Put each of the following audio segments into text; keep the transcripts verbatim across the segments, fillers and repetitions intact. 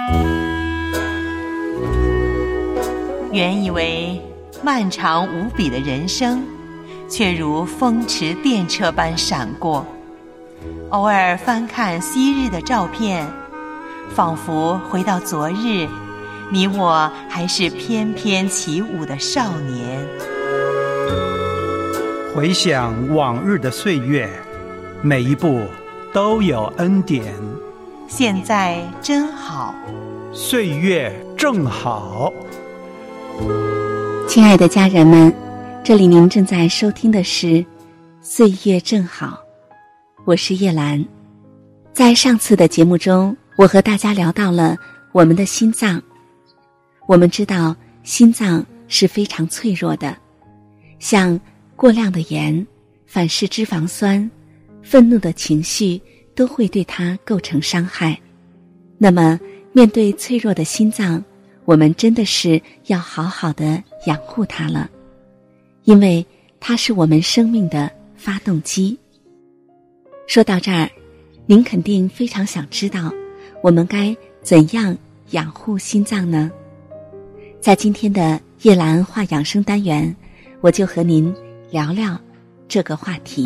原以为漫长无比的人生，却如风驰电掣般闪过。偶尔翻看昔日的照片，仿佛回到昨日，你我还是翩翩起舞的少年。 回想往日的岁月，每一步都有恩典。 现在真好， 岁月正好。 亲爱的家人们，这里您正在收听的是《岁月正好》，我是叶兰。在上次的节目中，我和大家聊到了我们的心脏。我们知道心脏是非常脆弱的，像过量的盐、反式脂肪酸、愤怒的情绪都会对它构成伤害。那么面对脆弱的心脏，我们真的是要好好的养护它了，因为它是我们生命的发动机。说到这儿，您肯定非常想知道我们该怎样养护心脏呢？在今天的叶兰话养生单元，我就和您聊聊这个话题。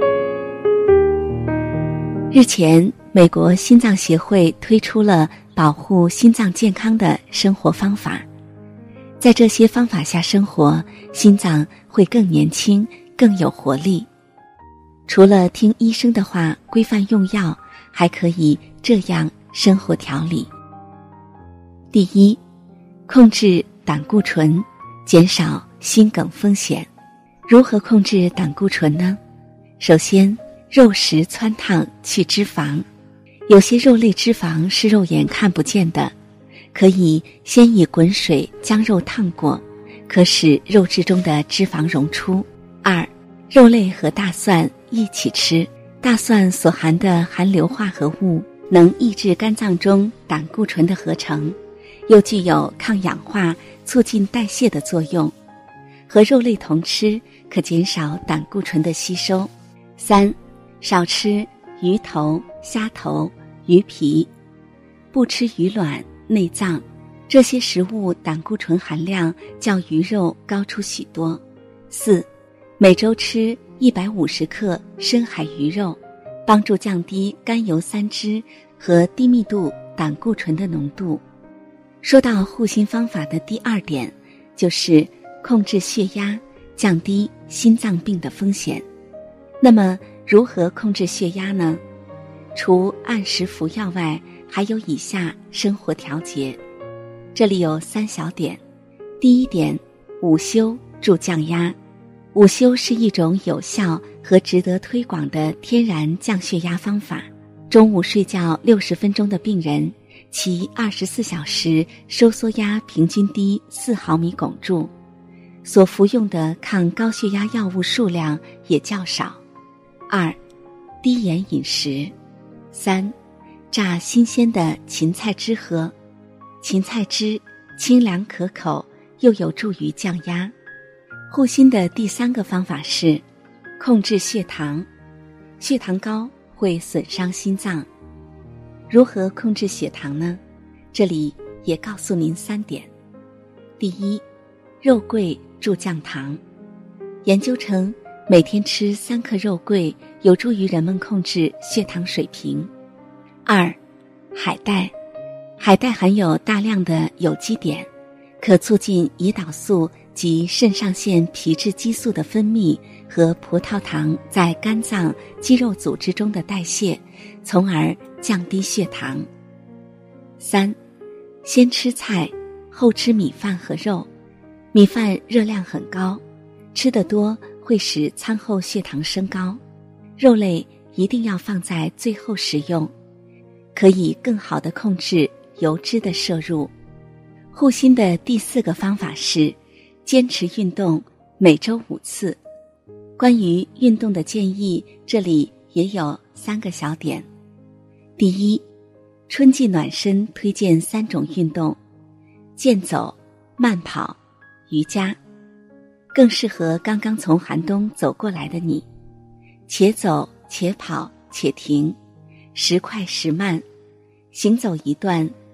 日前，美国心脏协会推出了保护心脏健康的生活方法。在这些方法下生活，心脏会更年轻，更有活力。除了听医生的话规范用药，还可以这样生活调理。第一，控制胆固醇，减少心梗风险。如何控制胆固醇呢？首先，肉食汆烫去脂肪。有些肉类脂肪是肉眼看不见的，可以先以滚水将肉烫过，可使肉质中的脂肪溶出。二，肉类和大蒜一起吃。大蒜所含的含硫化合物能抑制肝脏中胆固醇的合成，又具有抗氧化、促进代谢的作用。和肉类同吃，可减少胆固醇的吸收。三，少吃鱼头、虾头、鱼皮，不吃鱼卵、内脏，这些食物胆固醇含量较鱼肉高出许多。四，每周吃一百五十克深海鱼肉，帮助降低甘油三酯和低密度胆固醇的浓度。说到护心方法的第二点，就是控制血压，降低心脏病的风险。那么如何控制血压呢？除按时服药外，还有以下生活调节。这里有三小点。第一点，午休助降压。午休是一种有效和值得推广的天然降血压方法。中午睡觉六十分钟的病人，其二十四小时收缩压平均低四毫米汞柱，所服用的抗高血压药物数量也较少。二，低盐饮食。三，榨新鲜的芹菜汁喝。芹菜汁清凉可口，又有助于降压。护心的第三个方法是控制血糖。血糖高会损伤心脏。如何控制血糖呢？这里也告诉您三点。第一，肉桂助降糖。研究称，每天吃三克肉桂有助于人们控制血糖水平。二，海带。海带含有大量的有机碘，可促进胰岛素及肾上腺皮质激素的分泌和葡萄糖在肝脏肌肉组织中的代谢，从而降低血糖。三，先吃菜，后吃米饭和肉。米饭热量很高，吃得多会使餐后血糖升高。肉类一定要放在最后食用，可以更好地控制油脂的摄入。护心的第四个方法是坚持运动，每周五次。关于运动的建议，这里也有三个小点。第一，春季暖身推荐三种运动：健走、慢跑、瑜伽，更适合刚刚从寒冬走过来的你。且走且跑且停，时快时慢，行走一段，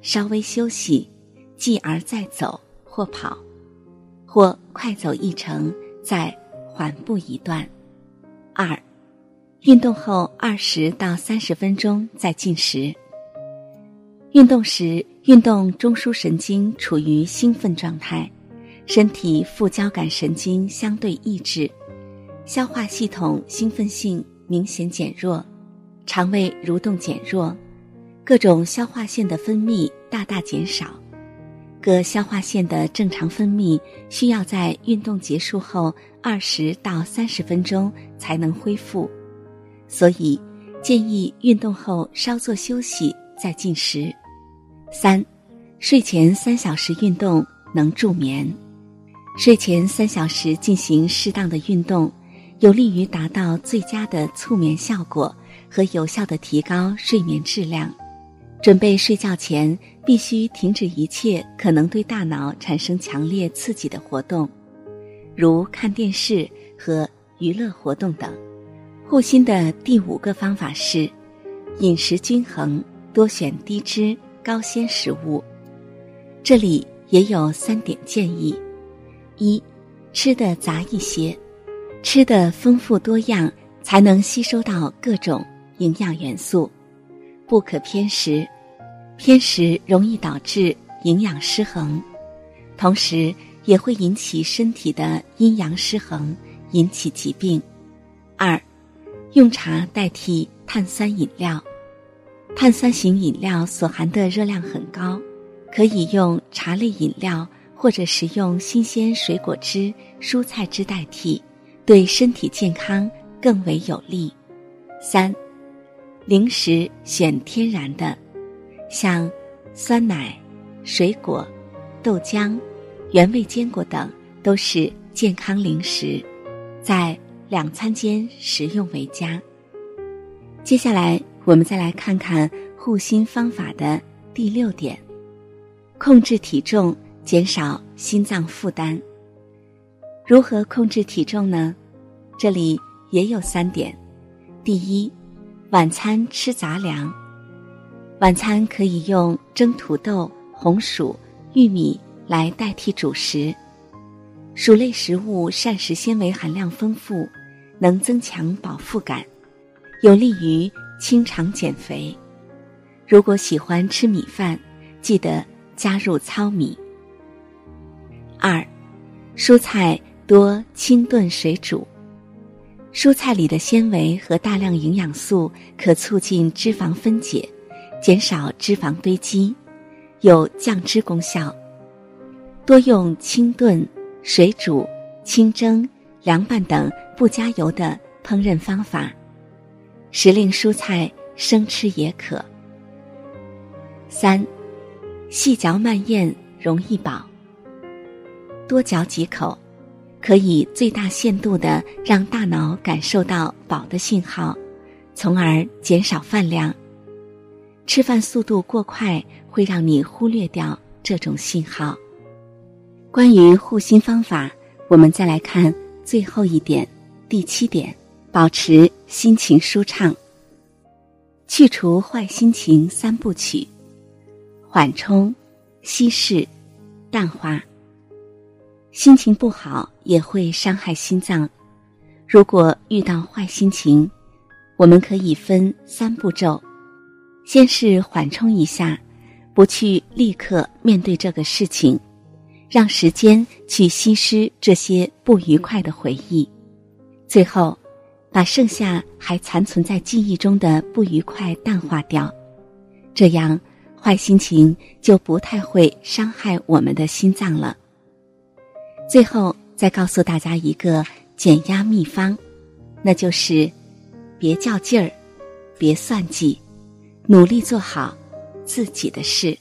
稍微休息，继而再走或跑，或快走一程，再缓步一段。二，运动后二十到三十分钟再进食。运动时，运动中枢神经处于兴奋状态，身体副交感神经相对抑制，消化系统兴奋性明显减弱，肠胃蠕动减弱，各种消化腺的分泌大大减少。各消化腺的正常分泌需要在运动结束后二十到三十分钟才能恢复，所以建议运动后稍作休息再进食。三，睡前三小时运动能助眠。睡前三小时进行适当的运动，有利于达到最佳的促眠效果和有效地提高睡眠质量。准备睡觉前必须停止一切可能对大脑产生强烈刺激的活动，如看电视和娱乐活动等。护心的第五个方法是饮食均衡，多选低脂高纤食物。这里也有三点建议：一，吃得杂一些，吃得丰富多样，才能吸收到各种营养元素，不可偏食，偏食容易导致营养失衡，同时也会引起身体的阴阳失衡，引起疾病。二，用茶代替碳酸饮料。碳酸型饮料所含的热量很高，可以用茶类饮料或者食用新鲜水果汁、蔬菜汁代替，对身体健康更为有利。三，零食选天然的，像酸奶、水果、豆浆、原味坚果等都是健康零食，在两餐间食用为佳。接下来我们再来看看护心方法的第六点：控制体重，减少心脏负担。如何控制体重呢？这里也有三点。第一，晚餐吃杂粮。晚餐可以用蒸土豆、红薯、玉米来代替主食。薯类食物膳食纤维含量丰富，能增强饱腹感，有利于清肠减肥。如果喜欢吃米饭，记得加入糙米。二，蔬菜多清炖水煮。蔬菜里的纤维和大量营养素可促进脂肪分解，减少脂肪堆积，有降脂功效。多用清炖、水煮、清蒸、凉拌等不加油的烹饪方法。时令蔬菜生吃也可。三，细嚼慢咽容易饱。多嚼几口，可以最大限度地让大脑感受到饱的信号，从而减少饭量。吃饭速度过快会让你忽略掉这种信号。关于护心方法，我们再来看最后一点，第七点，保持心情舒畅。去除坏心情三部曲：缓冲、稀释、淡化。心情不好也会伤害心脏。如果遇到坏心情，我们可以分三步骤。先是缓冲一下，不去立刻面对这个事情，让时间去稀释这些不愉快的回忆。最后，把剩下还残存在记忆中的不愉快淡化掉，这样坏心情就不太会伤害我们的心脏了。最后再告诉大家一个减压秘方，那就是别较劲儿，别算计，努力做好自己的事。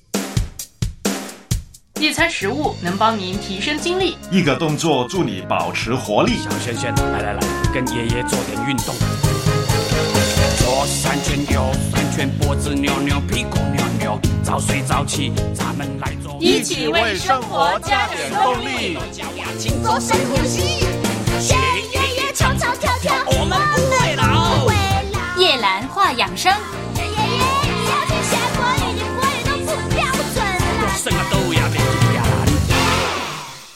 一餐食物能帮您提升精力， 一个动作助你保持活力。 小轩轩，来来来，跟爷爷做点运动。左三圈，右三圈，脖子扭扭，屁股扭扭，早睡早起，咱们来做， 一起为生活加点动力。 请做深呼吸，学爷爷唱唱跳跳， 我们不会老。 不会老。 叶兰话养生。 爷爷，小心下过一点过一种不掉。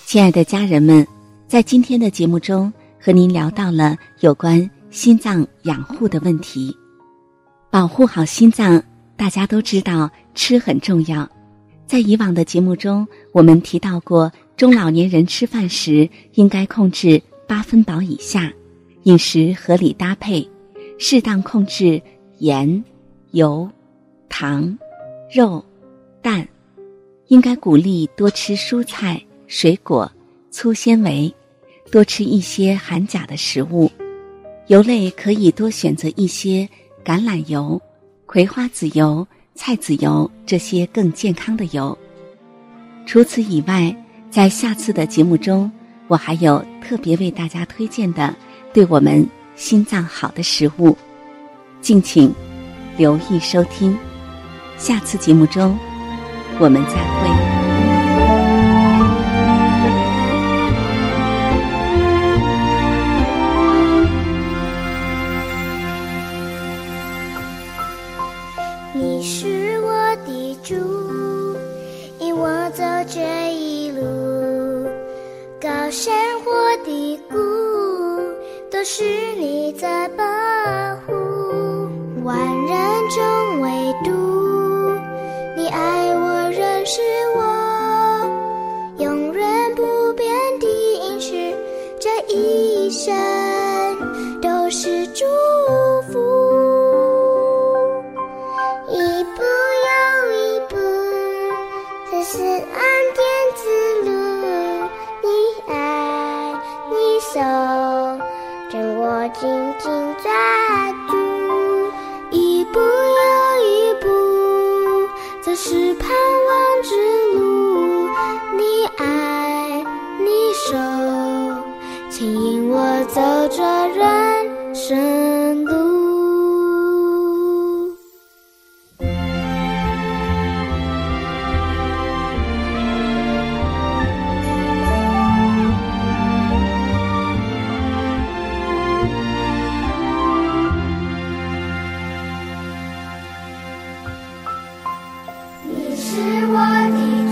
亲爱的家人们，在今天的节目中和您聊到了有关心脏养护的问题。保护好心脏，大家都知道吃很重要。在以往的节目中，我们提到过中老年人吃饭时应该控制八分饱以下，饮食合理搭配，适当控制盐、油、糖、肉、蛋，应该鼓励多吃蔬菜、水果、粗纤维，多吃一些含钾的食物。油类可以多选择一些橄榄油、葵花籽油、菜籽油这些更健康的油。除此以外，在下次的节目中，我还有特别为大家推荐的对我们心脏好的食物，敬请留意收听。下次节目中我们再会。 你是我的主，引我走这一路，高山或低谷，都是你在保护。万人中唯独你爱我，认识我，永远不变的应许，这一生都是祝福。一步又一步，这是安田之路，你爱你手将我紧紧抓住。一步又一步，这是盼望之路，你爱你手牵引我走这人生路。你是我的